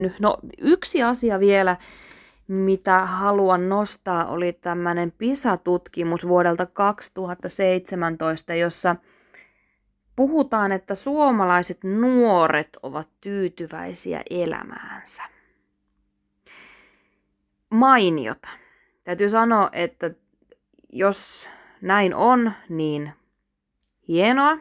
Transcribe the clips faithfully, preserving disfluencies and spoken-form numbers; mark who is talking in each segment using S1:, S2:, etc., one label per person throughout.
S1: No yksi asia vielä, mitä haluan nostaa, oli tämmöinen PISA-tutkimus vuodelta kaksituhattaseitsemäntoista, jossa puhutaan, että suomalaiset nuoret ovat tyytyväisiä elämäänsä. Mainiota. Täytyy sanoa, että jos näin on, niin hienoa.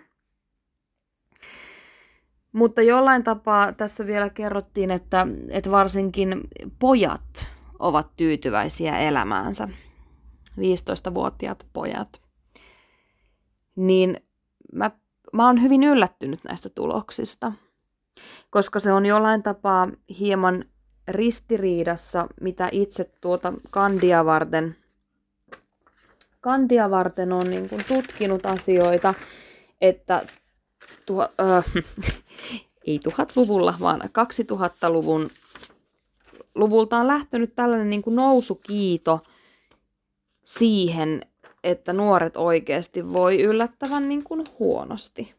S1: Mutta jollain tapaa tässä vielä kerrottiin, että, että varsinkin pojat ovat tyytyväisiä elämäänsä. viisitoistavuotiaat pojat. Niin mä, mä oon hyvin yllättynyt näistä tuloksista, koska se on jollain tapaa hieman ristiriidassa, mitä itse tuota kandia varten, kandia varten on niin kuin tutkinut asioita, että tuo, äh, ei tuhatluvulla, vaan kaksituhattaluvun luvulta on lähtenyt tällainen niin kuin nousukiito siihen, että nuoret oikeasti voi yllättävän niin kuin huonosti.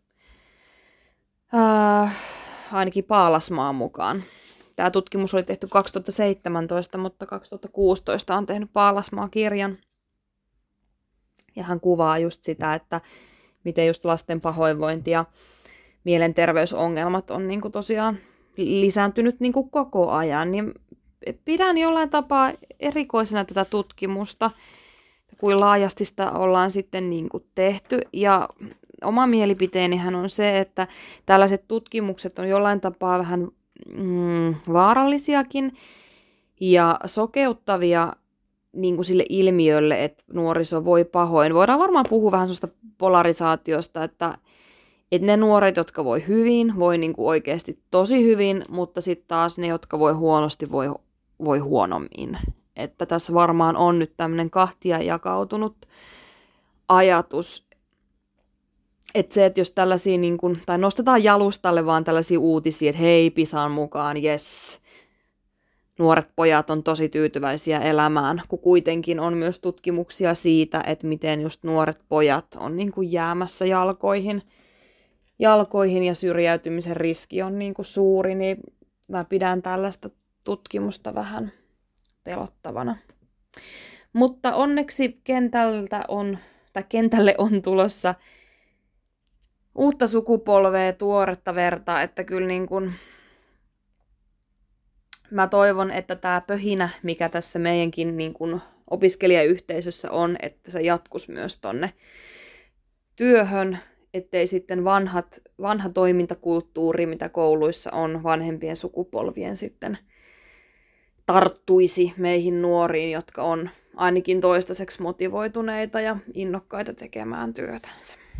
S1: Äh, ainakin Paalasmaan mukaan. Tämä tutkimus oli tehty kaksituhattaseitsemäntoista, mutta kaksituhattakuusitoista on tehnyt Paalasmaa kirjan. Ja hän kuvaa just sitä, että miten just lasten pahoinvointi ja mielenterveysongelmat on niin kuin tosiaan lisääntynyt niin kuin koko ajan. Niin pidän jollain tapaa erikoisena tätä tutkimusta, kuin laajasti sitä ollaan sitten niin kuin tehty. Ja oma mielipiteenihän on se, että tällaiset tutkimukset on jollain tapaa vähän mm, vaarallisiakin ja sokeuttavia niin kuin sille ilmiölle, että nuoriso voi pahoin. Voidaan varmaan puhua vähän sellaista polarisaatiosta, että, että ne nuoret, jotka voi hyvin, voi niin kuin oikeasti tosi hyvin, mutta sitten taas ne, jotka voi huonosti, voi, voi huonommin. Että tässä varmaan on nyt tämmöinen kahtia jakautunut ajatus, että se, että jos tällaisia, niin kuin, tai nostetaan jalustalle vaan tällaisia uutisia, että hei, Pisan mukaan, jes, nuoret pojat on tosi tyytyväisiä elämään, kun kuitenkin on myös tutkimuksia siitä, että miten just nuoret pojat on niin kuin jäämässä jalkoihin, jalkoihin ja syrjäytymisen riski on niin kuin suuri, niin mä pidän tällaista tutkimusta vähän pelottavana. Mutta onneksi kentältä on, tai kentälle on tulossa uutta sukupolvea, tuoretta verta, että kyllä niin kuin mä toivon, että tämä pöhinä, mikä tässä meidänkin niin kuin opiskelijayhteisössä on, että se jatkuisi myös tonne työhön, ettei sitten vanhat, vanha toimintakulttuuri, mitä kouluissa on, vanhempien sukupolvien sitten tarttuisi meihin nuoriin, jotka on ainakin toistaiseksi motivoituneita ja innokkaita tekemään työtänsä.